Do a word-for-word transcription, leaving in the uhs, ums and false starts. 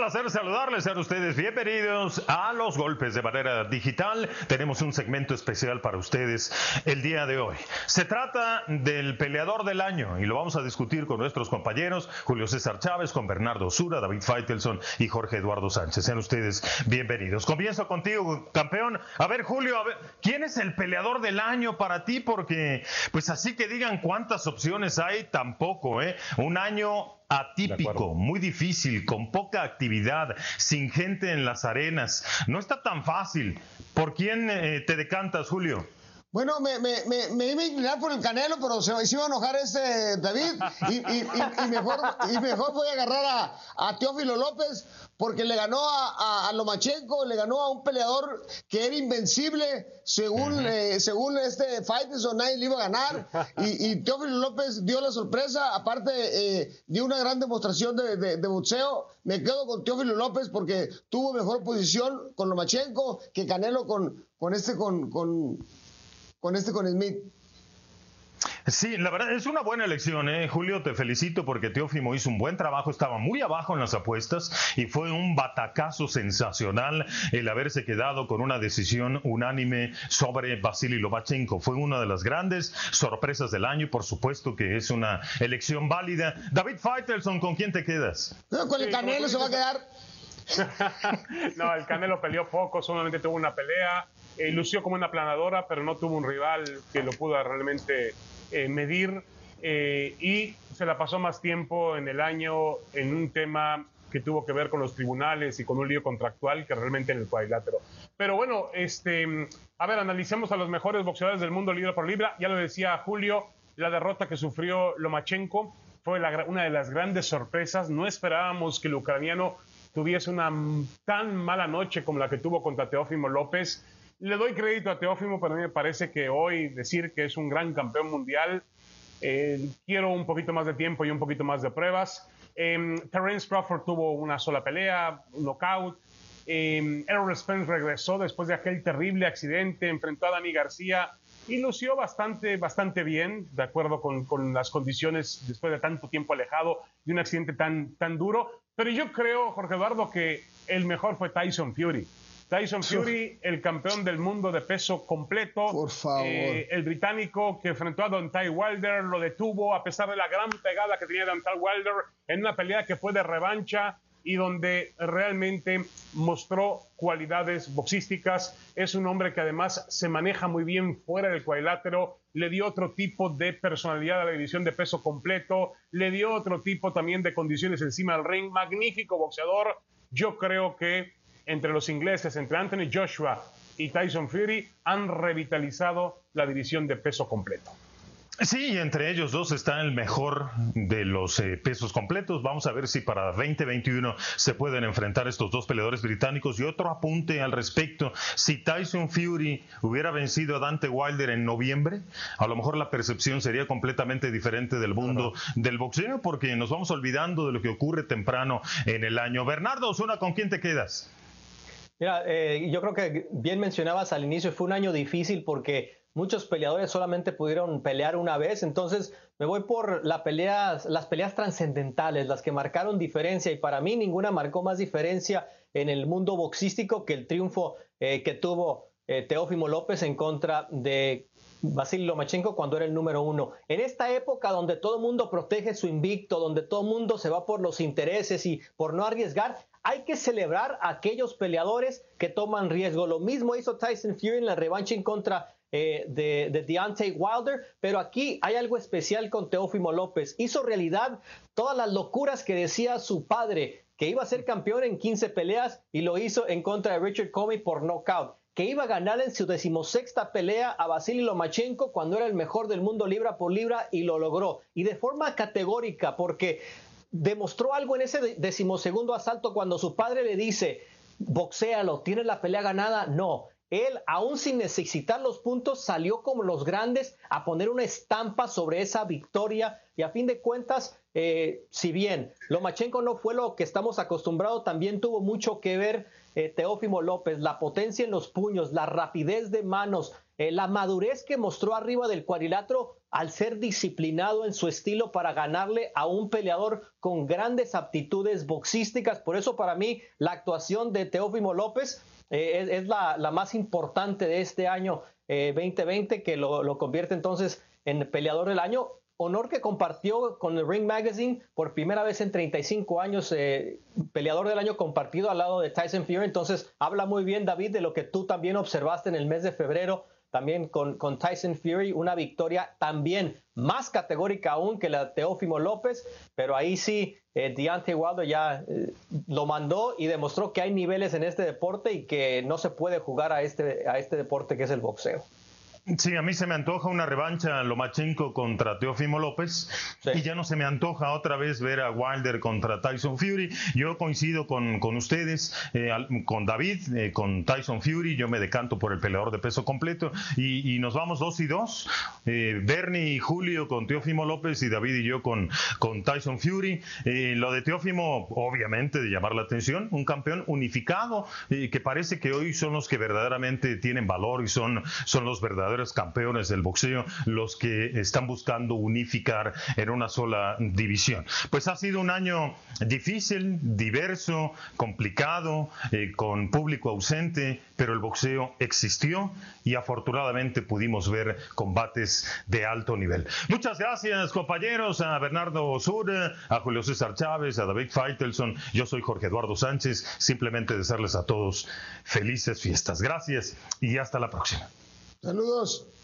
placer saludarles, sean ustedes bienvenidos a Los Golpes de Manera Digital. Tenemos un segmento especial para ustedes el día de hoy. Se trata del peleador del año y lo vamos a discutir con nuestros compañeros Julio César Chávez, con Bernardo Osura, David Faitelson y Jorge Eduardo Sánchez. Sean ustedes bienvenidos. Comienzo contigo, campeón. A ver, Julio, a ver, ¿quién es el peleador del año para ti? Porque, pues así que digan cuántas opciones hay, tampoco, ¿eh? Un año atípico, muy difícil, con poca actividad, sin gente en las arenas. No está tan fácil. ¿Por quién eh, te decantas, Julio? Bueno, me, me, me, me iba a inclinar por el Canelo, pero se, se iba a enojar este David y, y, y, y, mejor, y mejor voy a agarrar a, a Teófimo López porque le ganó a, a, a Lomachenko, le ganó a un peleador que era invencible, según, uh-huh. eh, según este Faitelson, nadie le iba a ganar y, y Teófimo López dio la sorpresa, aparte eh, dio una gran demostración de, de, de boxeo. Me quedo con Teófimo López porque tuvo mejor posición con Lomachenko que Canelo con, con este con... con con este, con Smith. Sí, la verdad es una buena elección, ¿eh? Julio, te felicito porque Teófimo hizo un buen trabajo, estaba muy abajo en las apuestas y fue un batacazo sensacional el haberse quedado con una decisión unánime sobre Vasily Lomachenko. Fue una de las grandes sorpresas del año y por supuesto que es una elección válida. David Faitelson, ¿con quién te quedas? No, con el Canelo se va a quedar. No, el Canelo peleó poco, solamente tuvo una pelea. Eh, lució como una aplanadora, pero no tuvo un rival que lo pudo realmente eh, medir eh, y se la pasó más tiempo en el año en un tema que tuvo que ver con los tribunales y con un lío contractual que realmente en el cuadrilátero. Pero bueno, este, a ver, analicemos a los mejores boxeadores del mundo libra por libra. Ya lo decía Julio, la derrota que sufrió Lomachenko fue la, una de las grandes sorpresas. No esperábamos que el ucraniano tuviese una tan mala noche como la que tuvo contra Teófimo López. Le doy crédito a Teófimo, pero a mí me parece que hoy decir que es un gran campeón mundial, eh, quiero un poquito más de tiempo y un poquito más de pruebas. Eh, Terence Crawford tuvo una sola pelea, un knockout. Eh, Errol Spence regresó después de aquel terrible accidente, enfrentó a Dani García y lució bastante, bastante bien, de acuerdo con, con las condiciones después de tanto tiempo alejado de un accidente tan, tan duro. Pero yo creo, Jorge Eduardo, que el mejor fue Tyson Fury. Tyson Fury, el campeón del mundo de peso completo. Por favor. Eh, el británico que enfrentó a Deontay Wilder, lo detuvo a pesar de la gran pegada que tenía Deontay Wilder en una pelea que fue de revancha y donde realmente mostró cualidades boxísticas. Es un hombre que además se maneja muy bien fuera del cuadrilátero, le dio otro tipo de personalidad a la división de peso completo, le dio otro tipo también de condiciones encima del ring. Magnífico boxeador. Yo creo que entre los ingleses, entre Anthony Joshua y Tyson Fury, han revitalizado la división de peso completo. Sí, entre ellos dos está el mejor de los eh, pesos completos. Vamos a ver si para veinte veintiuno se pueden enfrentar estos dos peleadores británicos. Y otro apunte al respecto, si Tyson Fury hubiera vencido a Deontay Wilder en noviembre, a lo mejor la percepción sería completamente diferente del mundo uh-huh. del boxeo, porque nos vamos olvidando de lo que ocurre temprano en el año. Bernardo Osuna, ¿con quién te quedas? Mira, eh, yo creo que bien mencionabas al inicio, fue un año difícil porque muchos peleadores solamente pudieron pelear una vez, entonces me voy por la pelea, las peleas trascendentales, las que marcaron diferencia, y para mí ninguna marcó más diferencia en el mundo boxístico que el triunfo eh, que tuvo eh, Teófimo López en contra de Vasily Lomachenko cuando era el número uno. En esta época donde todo el mundo protege su invicto, donde todo el mundo se va por los intereses y por no arriesgar, hay que celebrar a aquellos peleadores que toman riesgo. Lo mismo hizo Tyson Fury en la revancha en contra eh, de, de Deontay Wilder, pero aquí hay algo especial con Teófimo López. Hizo realidad todas las locuras que decía su padre, que iba a ser campeón en quince peleas y lo hizo en contra de Richard Comey por knockout, que iba a ganar en su decimosexta pelea a Vasily Lomachenko cuando era el mejor del mundo libra por libra y lo logró. Y de forma categórica, porque demostró algo en ese decimosegundo asalto cuando su padre le dice, boxéalo, ¿tienes la pelea ganada? No. Él, aún sin necesitar los puntos, salió como los grandes a poner una estampa sobre esa victoria. Y a fin de cuentas, eh, si bien Lomachenko no fue lo que estamos acostumbrados, también tuvo mucho que ver eh, Teófimo López. La potencia en los puños, la rapidez de manos, eh, la madurez que mostró arriba del cuadrilátero al ser disciplinado en su estilo para ganarle a un peleador con grandes aptitudes boxísticas. Por eso para mí la actuación de Teófimo López eh, es, es la, la más importante de este año eh, veinte veinte, que lo, lo convierte entonces en peleador del año. Honor que compartió con el Ring Magazine por primera vez en treinta y cinco años, eh, peleador del año compartido al lado de Tyson Fury. Entonces habla muy bien, David, de lo que tú también observaste en el mes de febrero, también con, con Tyson Fury, una victoria también más categórica aún que la de Teófimo López, pero ahí sí eh, Deontay Wilder ya eh, lo mandó y demostró que hay niveles en este deporte y que no se puede jugar a este, a este deporte que es el boxeo. Sí, a mí se me antoja una revancha Lomachenko contra Teófimo López, sí. Y ya no se me antoja otra vez ver a Wilder contra Tyson Fury. Yo coincido con, con ustedes, eh, con David, eh, con Tyson Fury. Yo me decanto por el peleador de peso completo y, y nos vamos dos y dos. Eh, Bernie y Julio con Teófimo López y David y yo con, con Tyson Fury. Eh, lo de Teófimo, obviamente, de llamar la atención, un campeón unificado eh, que parece que hoy son los que verdaderamente tienen valor y son, son los verdaderos campeones del boxeo, los que están buscando unificar en una sola división. Pues ha sido un año difícil, diverso, complicado, eh, con público ausente, pero el boxeo existió y afortunadamente pudimos ver combates de alto nivel. Muchas gracias, compañeros, a Bernardo Osura, a Julio César Chávez, a David Faitelson. Yo soy Jorge Eduardo Sánchez. Simplemente desearles a todos felices fiestas. Gracias y hasta la próxima. Saludos.